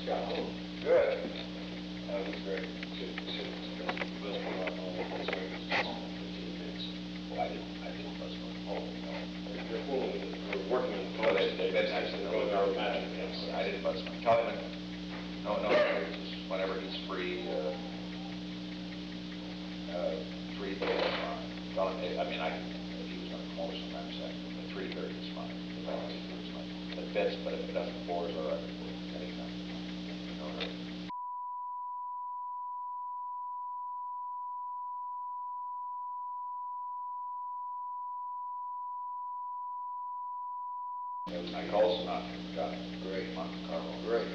Good. No, he's great. Will be on all of his services. Well, I didn't buzz my phone. You're fooling me. We're working on the No, phone. they actually going out magic. I didn't buzz my phone. No, just whenever he's free, 3:30 is fine. Well, I mean, if he was going to call sometime second, but 3:30 is fine. If it fits, but if it doesn't, 4 is all right. Anytime. All right. I called Sinatra. Got it. Great. Monte Carlo. Great.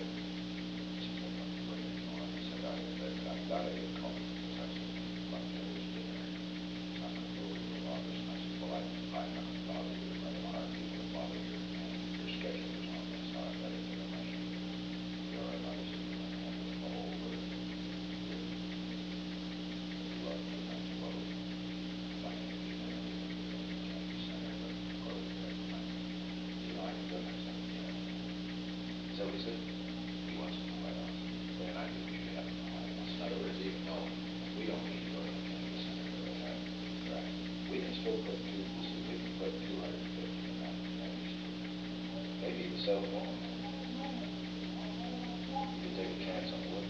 I got it. Call me. I said, there's dinner. It's not going to go into August. And I said, well, I'm not going to bother you. I don't want our people to bother you. And your schedule is on this. So I got it in my sheet. You're all right. Obviously, you don't have to go over it. You love me. That's what we find to be there. Kennedy Center, but of course, we have to find. You know, I can go next time. Is that what he said? He wants to the White House. And I think we should have it in the White House. In other words, even though we don't need to go to the Kennedy Center for that, right? We can still put we can put 250 in that Kennedy Street. Maybe the cell phone. You could take a chance on the wood.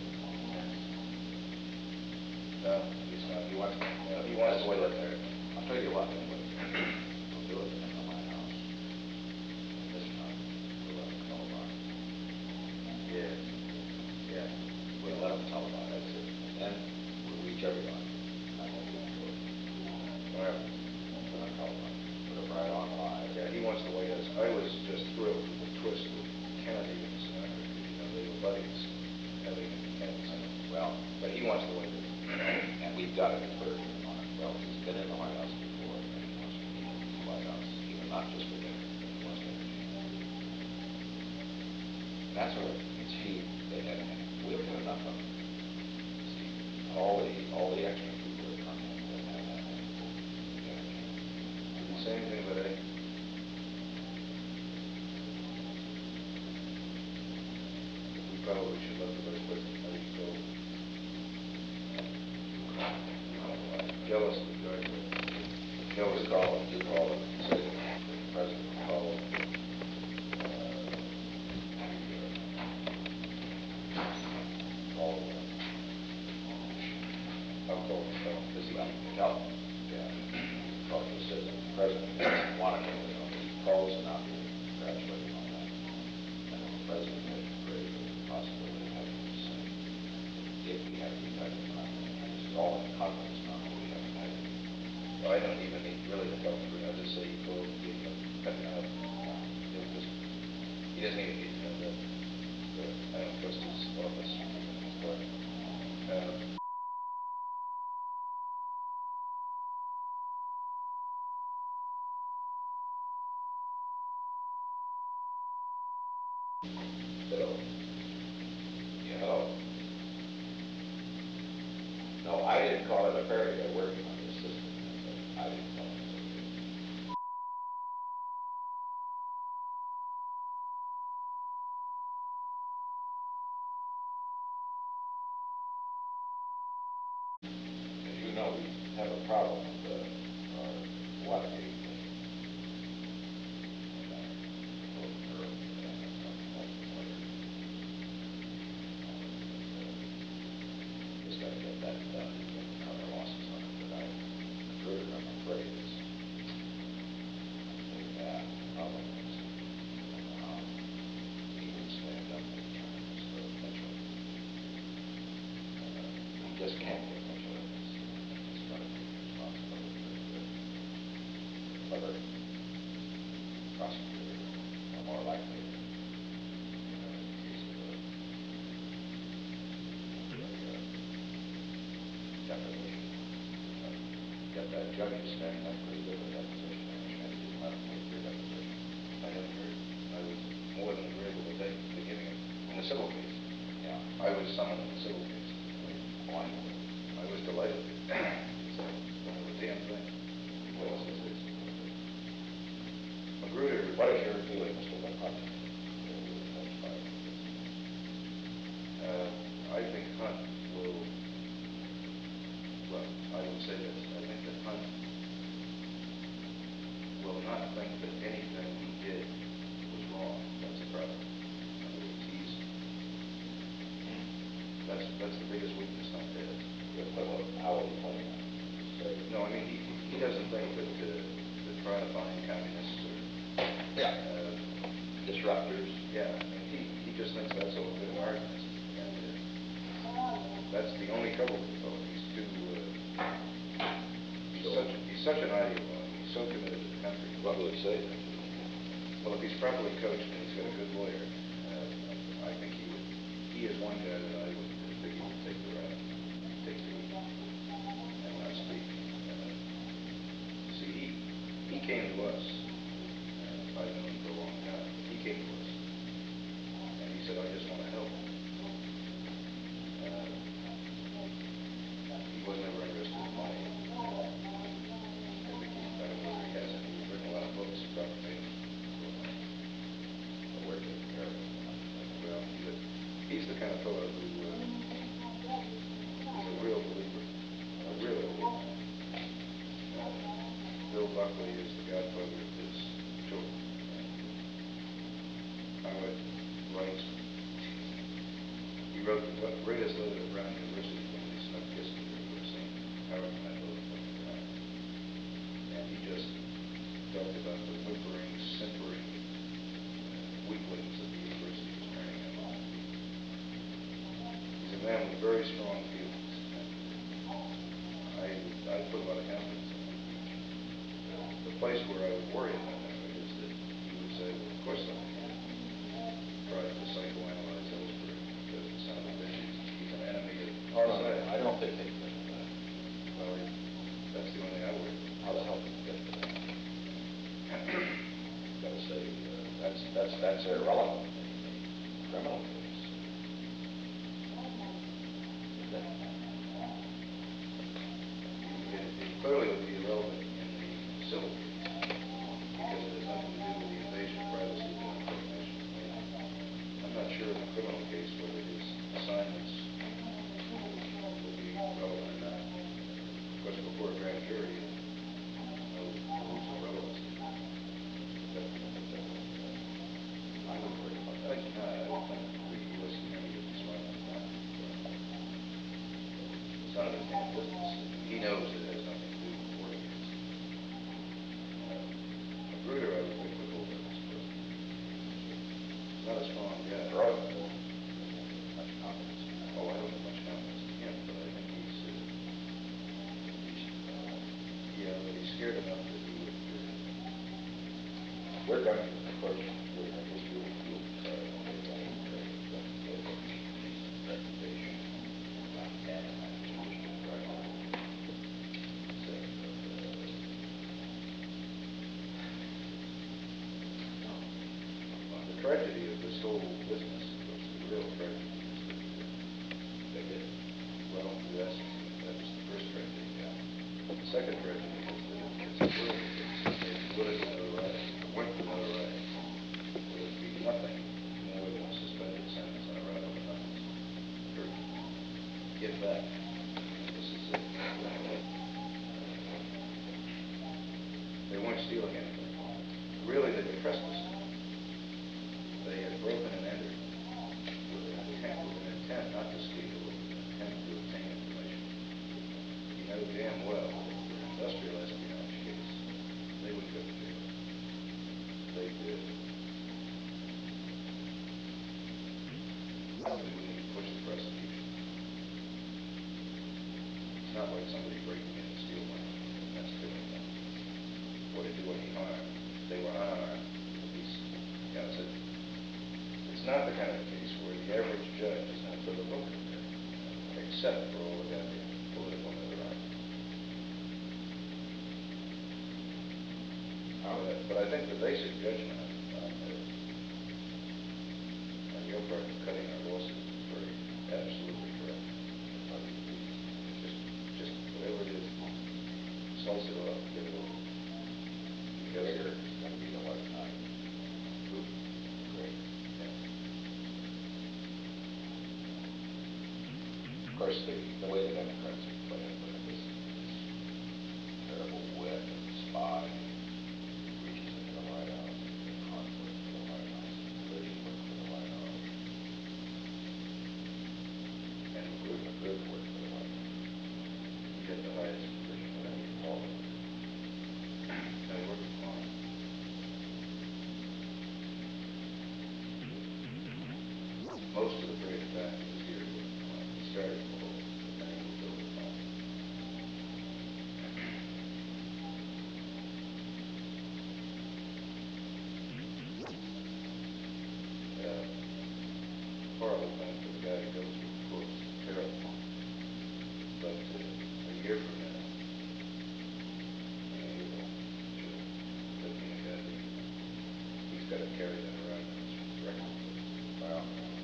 No, he's not. He wants, He wants to wait live there. there. I'll tell you what, we'll do it in the White House. And this time, we'll let them know about it. Yeah. Yeah. We'll let them tell about it. That's it. And then we'll reach everybody. I won't be able to. Well, We're not calling them. Put it right on live. yeah, he wants the White House. I was just thrilled with the twist with Kennedy and Sinatra, because, you know, they were buddies having it in Kennedy Center. Well, But he wants the White House. and we've got to defer to him on it. Well, he's been in the White House before, and he wants to meet in the White House, even not just for dinner, but he wants to entertain. And that's what it's he, and we'll get enough of it. See, all the extra people that come in will have that entertainment. Did he say anything about Eddie? We probably should let the Vice President know you go. Jealously, go ahead. You call him and say that the president called. Call I'll call him. Does he tell him? Yeah. Call him. He says that the president doesn't want to go. He calls and not congratulate him on that. And if the president had raised the possibility of having him say, if we had a united front, this is all in confidence now, we have a united front. I don't even need really to tell him. I'll just say go and give him he'll just, he doesn't even need to know that. But I don't trust his office. But, Hello. Yeah, hello. No, I didn't call it a failure. They're working on this system. I didn't call it a failure. As you know, we have a problem with our Watergate thing. Just got to get that done and cover losses on it. But Magruder, I'm afraid, is really bad. The problem is, I don't know how he would stand up in terms of Mitchell. He just can't get Mitchell in this. He's got to take responsibility for the clever prosecutor, or more likely, in the case of defamation. Get that judge is standing up pretty good with that position. I understand he didn't let him take your deposition. I haven't heard. I was more than agreeable with that at the beginning in the civil case. Yeah. I was summoned in the civil case. Oh, I know. I was delighted. So, the damn thing. Well, it's Magruder. what is your feeling, Mr. McCarthy? That's the biggest weakness on his. Yes, but how would you put it? Say, No, I mean, he doesn't think that trying to find communists or yeah, disruptors. yeah, I mean, he just thinks that's a legitimate argument, and that's the only trouble with the fellow. He's too he's such an ideologue. He's so committed to the country. What will he say then? Well, if he's properly coached and he's got a good lawyer, I think he is one guy that I would think he would take the heat and not speak. See, he came to us. I've known him for a long time. He came to us, and he said, "I just want to help." He was never interested in money. I think I don't know whether he has any. He's written a lot of books. He probably made them. We're taking care of it. Well, he's the kind of fellow who is a real believer, a real believer. Bill Buckley is the godfather of his children. Howard writes, he wrote the greatest letter to Brown University when they snuck Kissinger to have seen Howard and I both went to Brown. And he just talked about the whimpering, simpering weaklings that the university was turning out. He's a man with very strong feelings. I put a lot of confidence in him. The place where I would worry about him is that he would say, well, of course I tried to psychoanalyze Ellsberg because it sounded that he's an enemy of our side. I don't think they can. Well, that's the only thing I worry about. How the hell can you get to that? Gotta say, that's irrelevant. Criminal case. It clearly would be irrelevant in the civil case because it has nothing to do with the invasion of privacy beyond recognition. I'm not sure in the criminal case whether his assignments will be relevant or not. Of course, before a grand jury, no rules of relevancy. I would worry about I that. think not. I would think the U.S. attorney is smart enough not to. It's none of his damn business. He knows it has nothing to do with the work case. Magruder, I would think, would hold up his person. He's not a strong guy. Brilliant. Much confidence in that. Oh, I don't have much confidence in him, but I think he's scared enough that he would. We're going to, of course, during our history of the group, make any reputation on him and his district director. The tragedy of this whole business, of course, the real tragedy is that They did. well, that's the first tragedy. Yeah. The second tragedy is that it's a political case. It made political notoriety. If it weren't for notoriety, there would be nothing more than a suspended sentence and a wrap up of nothing. Or get back. This is it. They weren't stealing anything. Really, they were trespassing. They had broken and entered with an intent not to steal, with an intent to obtain information. You know damn well that if it were an industrial espionage case, they would go to jail. They did. I don't think we need to push the prosecution. It's not like somebody breaking in to steal money. That's killing them. Or to do any harm. They were unarmed. It's not the kind of case where the average judge is going to throw the book at them, except for all the goddamn political notoriety. But I think the basic judgment on your part of cutting our losses is very absolutely correct. Just whatever it is, slice it off, get it over. Because Greater is going to be the hard time. Who? Greater. Yeah. Of course, the way the Democrats have put it, this terrible web and spy reaches into the White House, and conflict for the White House, and dirty work for the White House. And carry that around in this record. Well,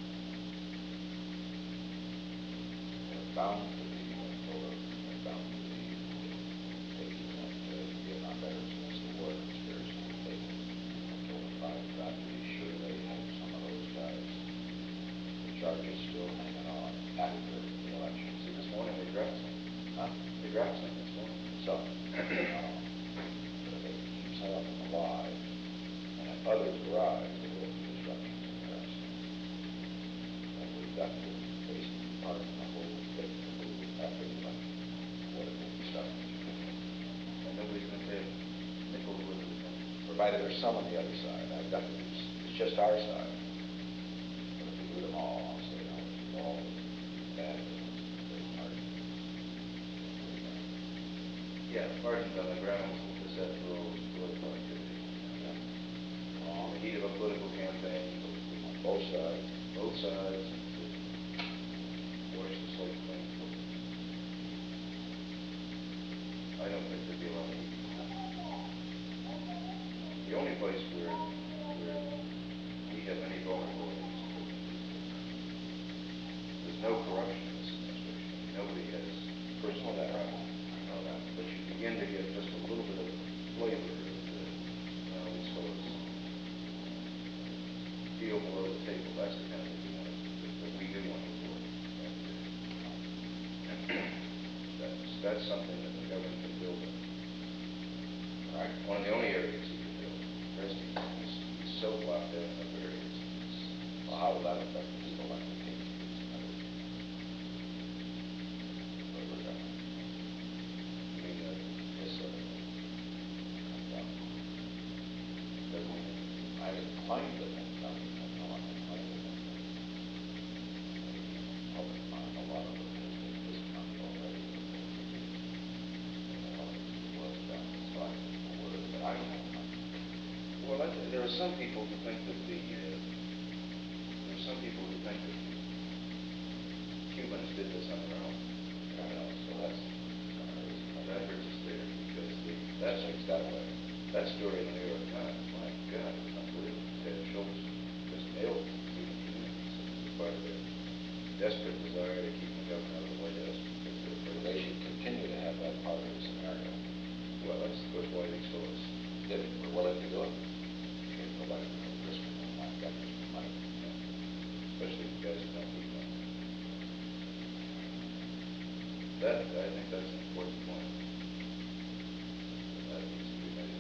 they're bound to be, they're bound to be taking that Vietnam veterans against the war conspiracy. They told them about it. Got to be sure they have some of those guys. The charges still hanging on after the election. See, this morning they dropped some. Huh? They dropped some this morning. Some. But if they can keep some of them alive, and if others arise, there will be disruptions in the rest. And we've got to basically pardon the whole thing to move after the election, or it will be stuck. And nobody's going to pay a nickel to it. Provided there's some on the other side. I've got to do, it's just our side. But if we do them all, I'll say, no, it's all bad things are. Yeah, pardoned on the grounds that this, after all, is political activity. Yeah. In the heat of a political campaign, On both sides. both sides, to wash the slate clean. I don't think there'd be a lot of need. The only place where we have any vulnerabilities is there's no corruption in this administration. Nobody has personal power. I know that. But you begin to get just a little bit of flavor of these fellows feel below the table. That's the kind of thing that we do want to avoid. And that's something that the government can build in. Right. One of the only areas he can build. The rest he's so blocked out in other areas. Well, how will that affect people like the King? I mean, Yes, sir. doesn't he? I didn't claim that I know I didn't claim that helping find a lot of them in this county already. Was done. So I think the word that I don't have. Well, there are some people who think that the Cubans did this on their own. So that's That hurts us there because that takes that away. that story in the New York Times, my God, it's unbelievable. Ted Schultz just nailed it to the communities as part of their desperate desire to keep the government out of the White House. They should continue to have that part of the scenario. Well, that's of course why these fellows If we're willing to do it, you can't go back and risk it. I've got to risk money. especially the guys who don't need money. I think that's an important point. That needs to be made.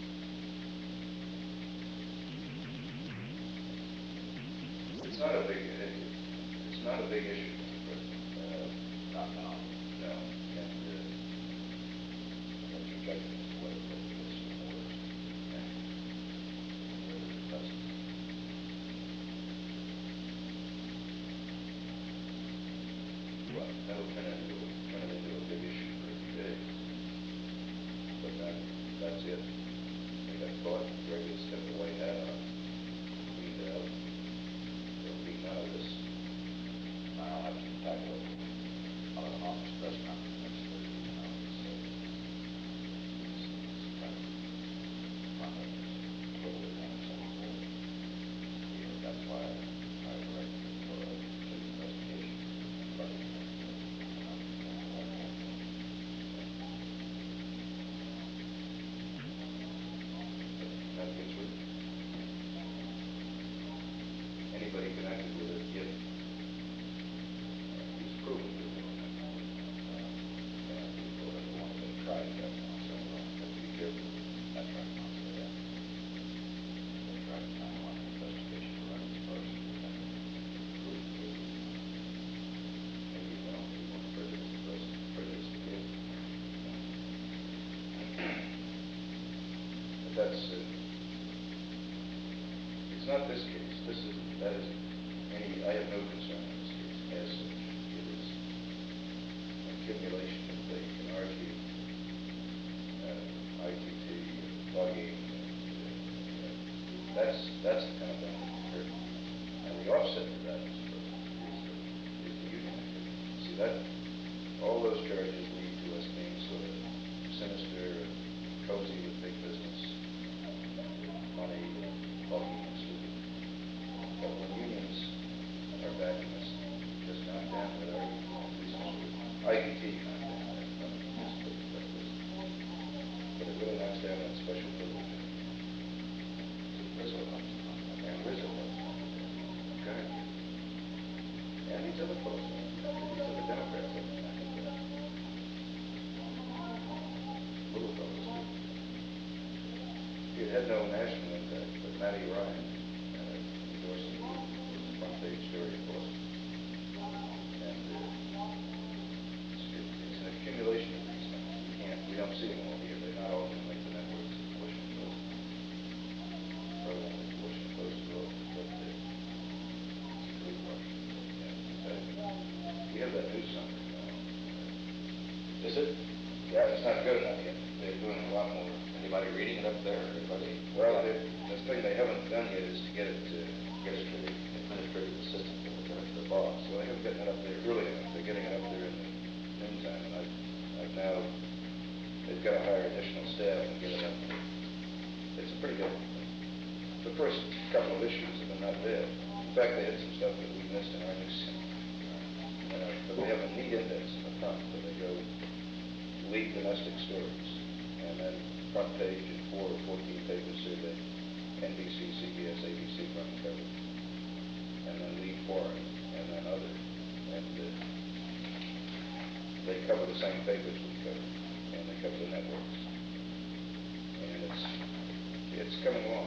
It's not a big issue, Mr. President. Not now. No, and What's your judgment as to whether it is or worse? Whether it doesn't. well, that'll turn it into a big issue for a few days. But then that's it. They got caught. Greg has got the white hat on, cleaned out. There'll be none of this. I'll have to tackle it on this press conference next Thursday. That's why I directed it for a investigation. That gets written. Anybody connected with it, if he's proven to be connected with it. And people are the ones that tried that. So Have to be careful. that's right. I'll say that. That's right. I want an investigation to run its course. Maybe you don't. You want to prejudice the president, prejudice the case. But that's, it's not this case. That isn't I have no concern in this case as such. It is an accumulation of, they can argue, ITT and bugging, and that's the kind of thing that can hurt. And the offset to that is the union activity. See, all those charges lead to us being sort of sinister and cozy with big business, money and bugging and But when unions are backing us, just content that our, at least for IET content, that's not just like this. But it really knocks down that special privilege. Rizzo helps them on that. And Rizzo helps them. God, yeah. And these other folks, these other Democrats help them knock it down. Little fellows too. It had no national impact, but Matty Ryan endorsing you was a front page story in Boston. And it's an accumulation of these things. We don't see them all here. They're not all going to make the networks of the Washington Post. Probably won't make the Washington Post at all, but it's a good rush. We have that news summary now. Is it? Yeah, it's not good enough yet. They're doing a lot more. Anybody reading it up there? Anybody? Well, the thing they haven't done yet is to get it to the administrative assistant to the boss. Well, they haven't gotten it up there early enough. They're getting it up there in the noontime, and I've now, they've got to hire additional staff and get it up there. It's a pretty good one. The first couple of issues have been not bad. In fact, they had some stuff that we missed in our news. But they have a neat index in the front where they go lead domestic stories, and then front page in 4 or 14 papers survey, NBC, CBS, ABC front cover, and then lead foreign, and then other. And they cover the same papers we cover, and they cover the networks. And it's coming along.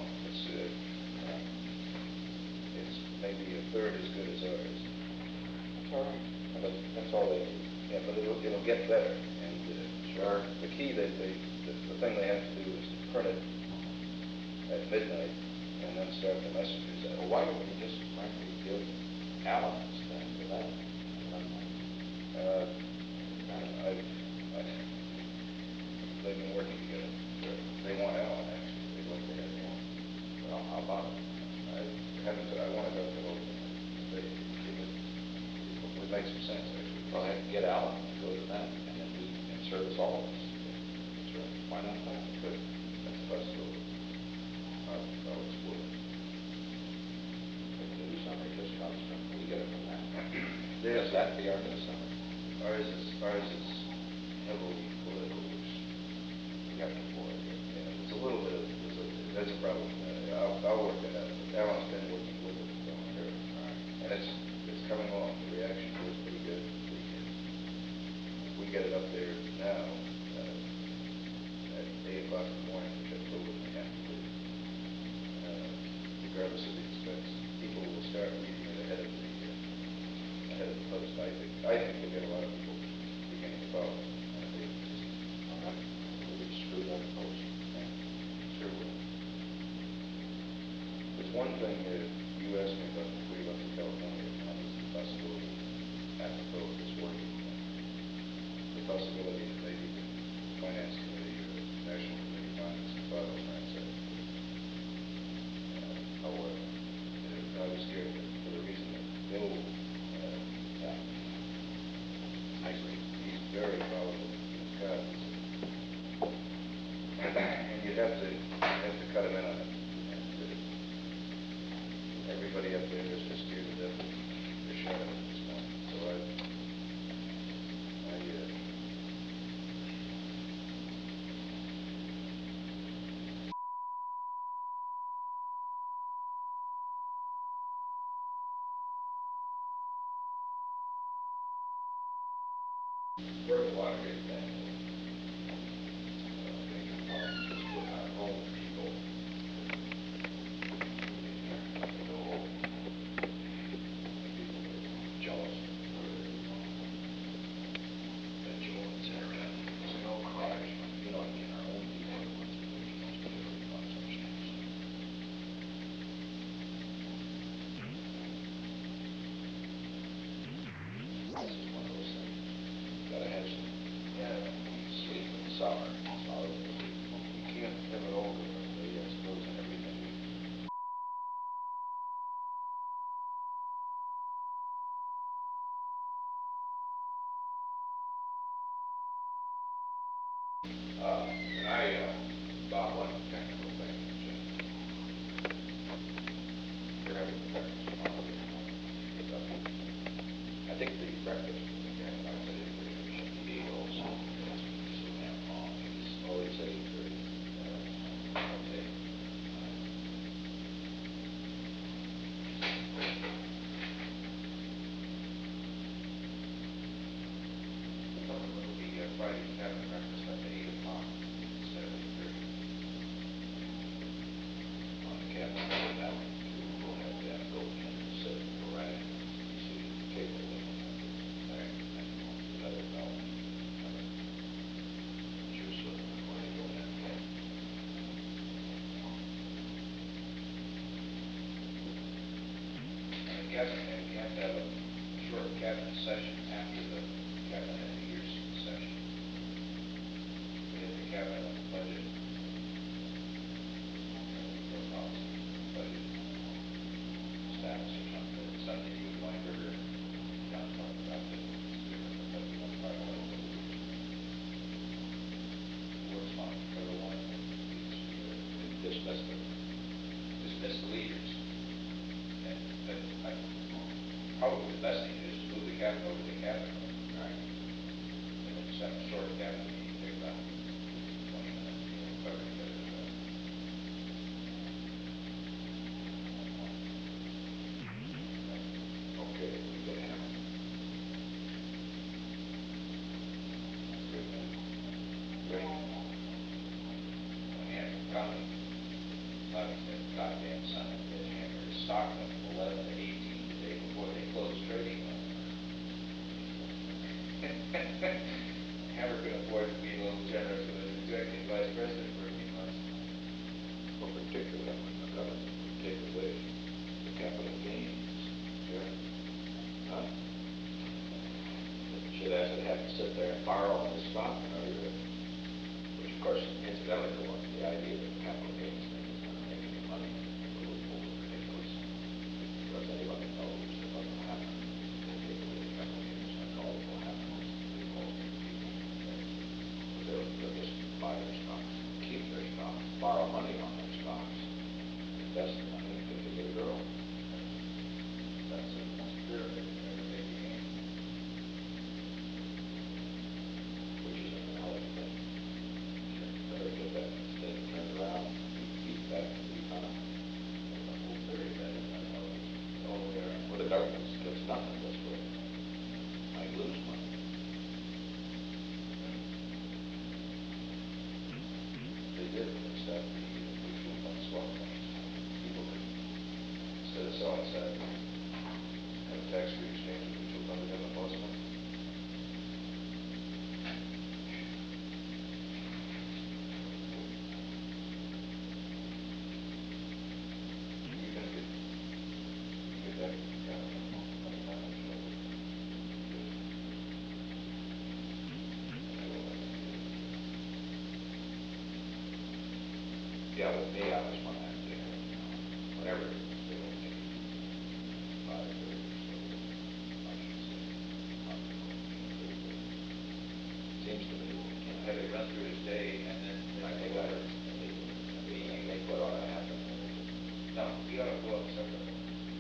It's maybe a third as good as ours. That's all right. That's all they need. Yeah, but it'll get better. And sure, the key the thing they have to do is to print it at midnight and then start the messengers out. Well, why don't we just frankly give Alan this thing to them? They've been working together. They want Alan, actually. They'd like to have him. Well, how about it? I want to go to the whole thing. It would make some sense, actually. Well, I can get Alan to go to them, and then we can service all of us. That's right. Why not that? Good. That's the possibility. I'll explore it. The news summary just comes from, we get it from them. Yes. Does that be our news summary? Ours is heavily political, which we have to avoid. Yeah, there's a little bit of, there's a problem. I'll work it out. Alan's been working with it voluntarily. And it's coming along. The reaction was pretty good. We get it up there now at 8 o'clock in the morning, which I told them they have to do, regardless of the expense. People will start reading it ahead of the post. I think we'll get a lot of people beginning to follow. All right. We'll screw that post. Yeah, sure will. There's one thing you asked me about before you left for California, and that was the possibility, apropos of this working, the possibility that maybe the Finance Committee or the National Committee of Finance and file a transact. I was scared for the reason that Bill, I agree. he's very volatile. God, and you'd have to cut him in on it. And everybody up there is just scared to death of the shadow at this point. So Where the Watergate thing, major problem just with our own people. People were jealous or vengeful, etc. So no crash. You know, again, our own people are the ones that really most clearly cause our stress. This is one of those things. You gotta have some sweet with the sour. Sour with the sweet. we can't have it all go our way, I suppose, in everything we do. Bob, one technical thing. You're having parents. think the breakfast was the Catholic, I said 8:30, he also, that's what he said, damn wrong. He said 8:30. Okay. It'll be Friday cabinet breakfast at 8 o'clock instead of 8:30. On the cabinet, that one, we'll have to go in and sit right at the seat at the table. There, and let her know. You're sort of going to go in. And we have to have a short cabinet session after the cabinet end of year session. We have the cabinet on the budget. For policy, budget status or something. Something you and Weinberger and John talked about that is different than what we want to talk about. Works fine. Number one, Dismiss them. dismiss the leaders. And probably the best thing to do is to move the cabinet over to the cabinet room. Right. And then just have a short cabinet meeting, take about 20 minutes, cover it. Okay, we get hammered. Good, man. Great. When Andrew Conley thought that goddamn son of a bitch hammered his stock up from 11 to 18 the day before they closed trading on it. Hammer could afford to be a little generous with his executive vice president for a few months. Well, particularly when the government would take away the capital gains. Sure. Huh? Should have to sit there and borrow on his stock in order to, which of course, incidentally, the idea that the capital gains thing is not making any money is a little ridiculous. Because anybody knows that what will happen if they take away the capital gains, and all that will happen is the most people, they'll just buy their stocks, keep their stocks, borrow money on their stocks, invest the money, and get a girl. That's a pyramid. Never take the game. Which is an hell of a thing. Better get that thing turned around, keep back to the economy. The whole theory of that is not all the way around. Well, the government gets nothing this way. Might lose money. They did when they stopped the mutual fund swap funds. People could, instead of selling Saturday, have a tax-free exchange of mutual fund to government loss funds. You can get that kind of money down in trouble. Yeah, with me, I was one that, whenever they don't make 5 or so, I should say, it seems to me that we can't. Have it run through his day and then I go think over. I think what ought to happen is, No, he ought to go up separately.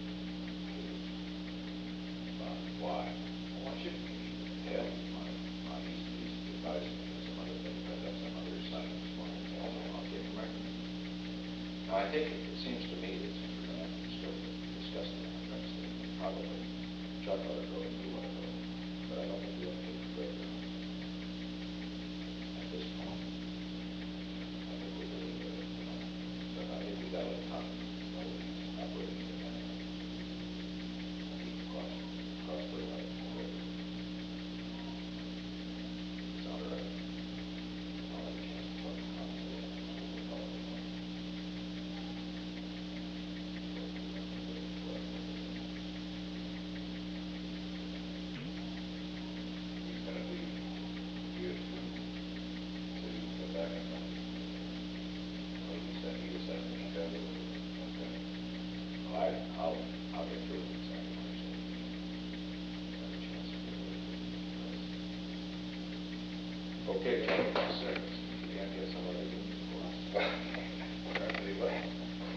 why? Why shouldn't he? Hell, he's advising me on some other things, I've got some other assignments for him. I'll give him record. Now, I think it seems to me that since we're going to have to start discussing that breakfast, probably Chuck ought to go and you ought to go. But I don't think we ought to take the further at this point. I think we really, but I think we got to let Conley know that he's operating independently. And he can cross the right river. Sound all right? I'll have a chance to talk to Conley and see what the hell we're doing. He's going to be here to go back and run. Or at least he decided to keep out of it. Okay. Well, I'll get through with exactly what I'm saying. Have a chance to get away from this place. Okay, Charlie. Yes, sir. You can't get some other union for us. Apparently, well,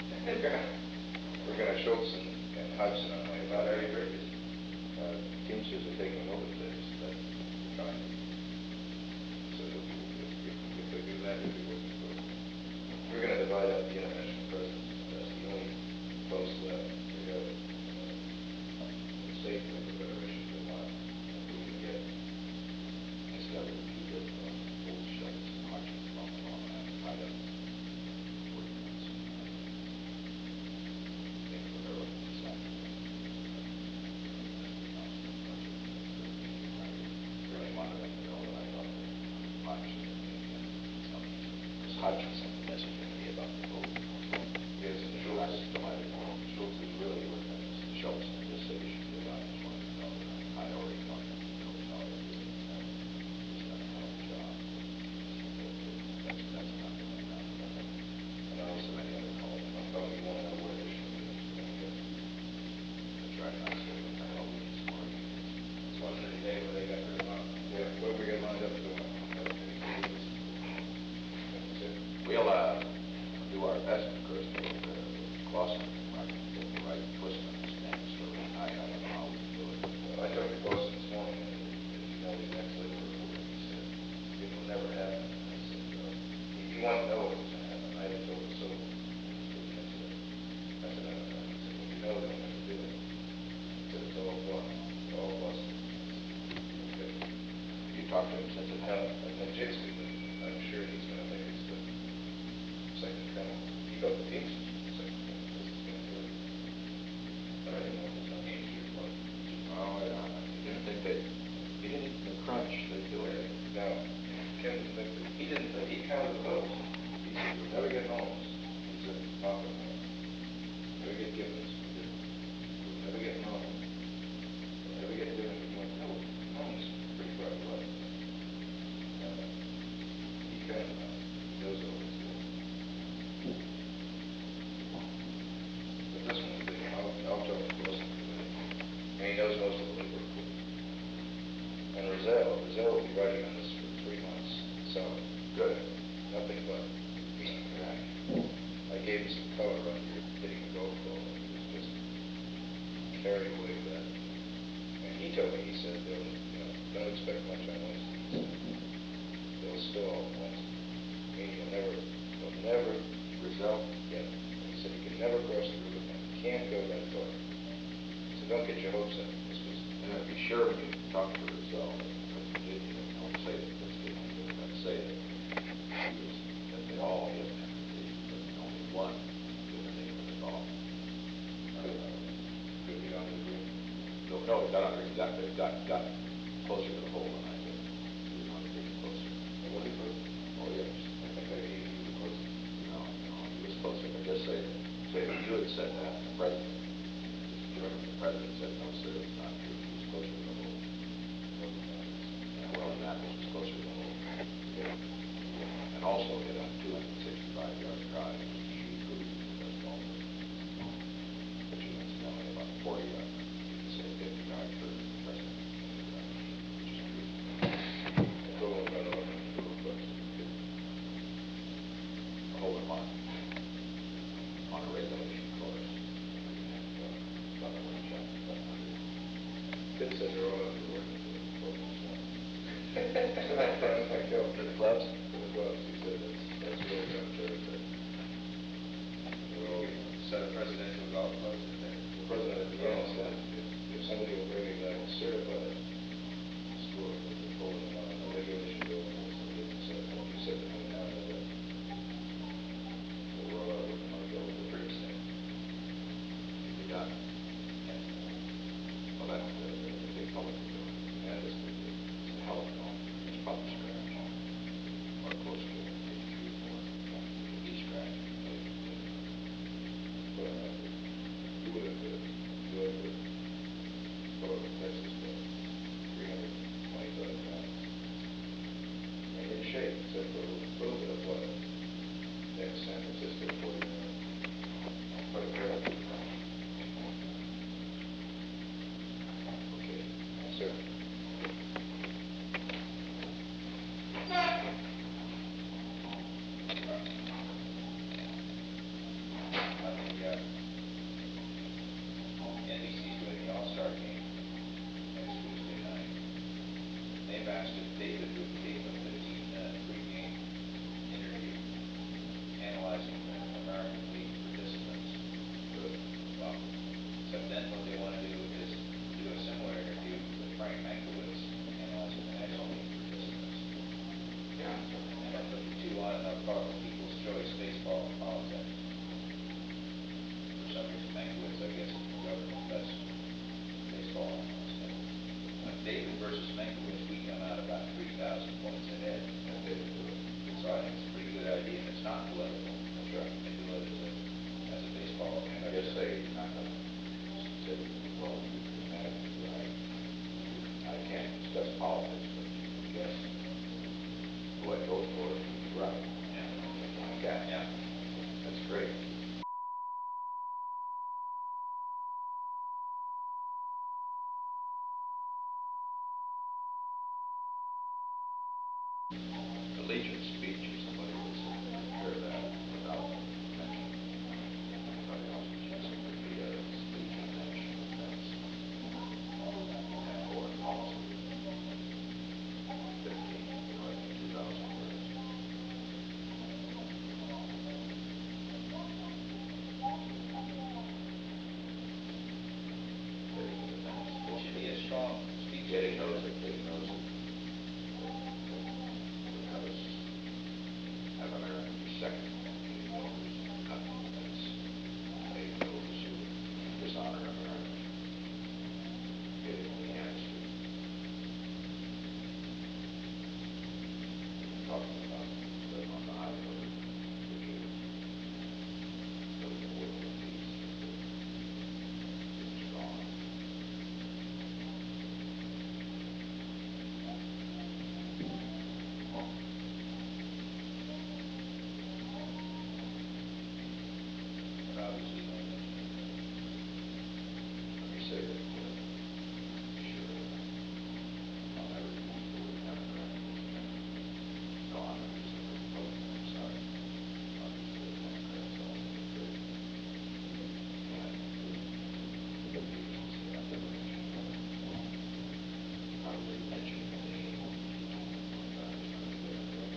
we're gonna Schultz and Hodgson on my About Harry Bridges. Teamsters teachers are taking over things, that's trying to, so if we do that, we'll be working for, we're gonna divide up the international presidents, that's the only post left. We have, state of the federation for a while, if we can get, It's got to keep it, old Schultz and Hodgins bump along that, tied up. 40 minutes. Think what they're looking to decide. Really wanted them to know that I thought that Hodgson and the, something, because Hodgson sent the message to me about the vote. yes, Schultz is really with Schultz, and just said you should do it. I just wanted to know that I already thought that he knows how to do it. He's done a hell of a job. That's not going to happen. And I also many other calls. I'm telling you, one of where they should be, That's right. I said, what the hell we need some more meetings. This wasn't the day where they got rid of them. yeah, what have we got lined up for tomorrow? That's it. We'll do our best, of course, to get Clausen, get the right twist on his things. So I don't know how we can do it. I talked to Clausen this morning, and you know, the next labor report, he said, it will never happen. I said, he wanted to know what was going to happen. I had told him so. I said, I don't know. He said, well, you know they'll never do it. He said, it's all fun, all busted. Okay. You talked to him since it happened. And then Jixby, I'm sure he's going to think it's the second coming. He thought the Teamsters was the second coming. This is going to do it. I don't know if it's on Teamsters, but. Oh, yeah. He didn't think he didn't think the crunch they'd do it. No, Kim didn't think that, he didn't think, he counted the votes. He said, you'll never get homes. He said, not the home. Never get Gibbons. He didn't. You'll never get Norman. You'll never get Dillon. He went, no, homes pretty far away. He counted on it. He knows all this stuff. But this one's big. I'll talk to Wilson today. And he knows most of the labor report. And Rozelle will be writing on this for 3 months. So, Good. nothing but. I gave him some color under hitting a golf ball. He was just carried away with that. And he told me, he said, don't expect much on Wednesday. He said, they'll stall on Wednesday. I mean, you'll never, Result? yeah. He said, you can never cross the Rubicon. You can't go that far. So don't get your hopes up. This was, Be sure when you talk to Result, don't say that this didn't do it. Don't say that they all get an invitation, but only one eliminated at all. could be on the green. No, it got under, got closer to the hole than I did. He was on the green closer. And was he close? Oh, yes. I think I gave you the closest. No, he was closer, but just say that you had said that, and the president, just remember the president said, no, sir, it's not true. He was closer to the hole. Well, Matthews was closer to the hole. And also hit on 265-yard drive, which is a huge group for best golfer. But you incidentally about 40 yards. You can say 50-yard for the president, which is true. I told him about it on the request. A hole in one on a regulation course. About a wind shot, 700. Tim said they're all out there working for the clubs this morning. For the clubs? For the clubs. He said that's really going to benefit. Set of presidential golf clubs in there. The president at the end said, if somebody will bring me back a certified score with the hole in one, a regulation bill, so they can set it home. You said the home now has that. So we're all out working on golf. We're pretty safe. Be done. Well, that's the big public is doing. Yeah, it's a hell of a golf. It's probably scratch or close to it. asked if David would tape a 15-minute pregame interview analyzing the American League participants. Good. Well, except then what they want to do is do a similar interview with Frank Mankiewicz analyzing the National League participants. Yeah. And they'll put the two on, and they'll call it People's Choice Baseball and Politics. For some reason, Mankiewicz, I guess, is the government's best baseball analyst. David versus Mankiewicz, we come out about 3,000 points ahead. And David do it. So I think it's a pretty good idea, and it's not political. That's right. You can do it as a baseball. And I guess they're not going to say, well, you can imagine, right? I can't discuss politics, but you can guess who I'd vote for if he was right. Yeah. Something like that. Yeah. That's great. The Legion speech, if somebody was to compare that without mentioning anybody else, it should simply be a speech on national defense and foreign policy. 15, 2,000 words. It should be a strong speech. Eddie knows it. Eddie knows it. Would have us have an errand for second. Eddie knows nothing against Eddie knows who dishonor America. Get it in the atmosphere. Talking about living on the high road, which is living in world peace, being strong. But obviously, no mention of that. Let me say that, sure, I'll never use the word Democrat. No, I'm not using the Republican, I'm sorry. I'll use the word Democrat, so I'll make it clear. And needless to say, I've never mentioned Democrat. Probably mentioned the name or teaching, but I was not a good idea.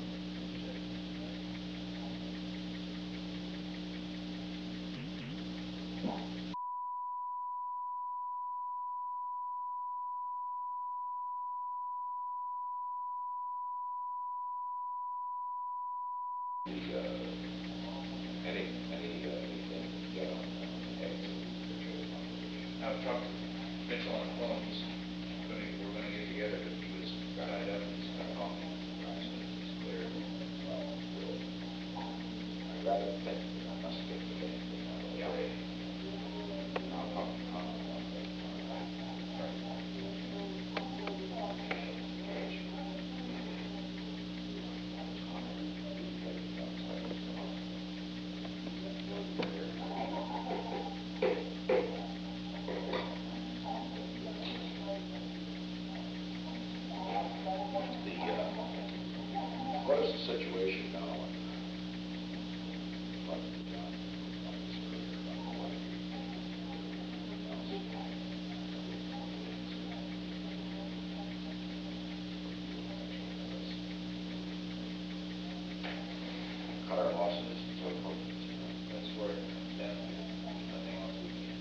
Anything you get on eggs and Mitchell conversation? I've talked to Mitchell on the phone. We're going to get together, but he was tied up. He's going to call me as soon as he's clear. Good. I'd rather think that I must get the damn thing out of the way. And I'll talk to Tom about that tomorrow night. What is the situation now? Talking to John about his career, about the wife, everything else. Cut our losses, so That's where it comes down to. There's nothing else we can.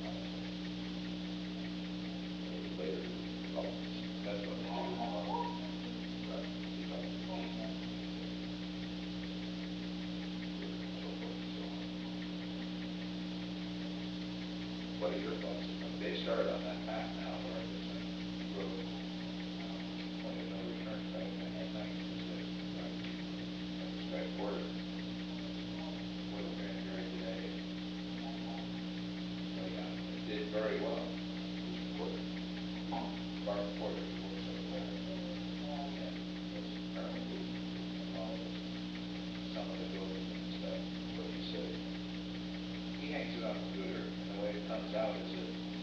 later developments. That's what they do tomorrow. Right, 2015. So forth and so on. What are your thoughts about They this? started on that path now where there's a road, point of no return type thing, I think, is it? Right. At the Skype border. Before the grand jury today. So, yeah, it did very well. Who's reported? Barbara Porter, who works over there, and was apparently involved with some of the building and stuff. What did he say? He hangs it on the Cooter, and the way it comes out is that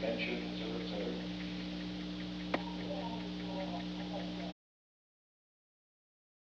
mentioned, is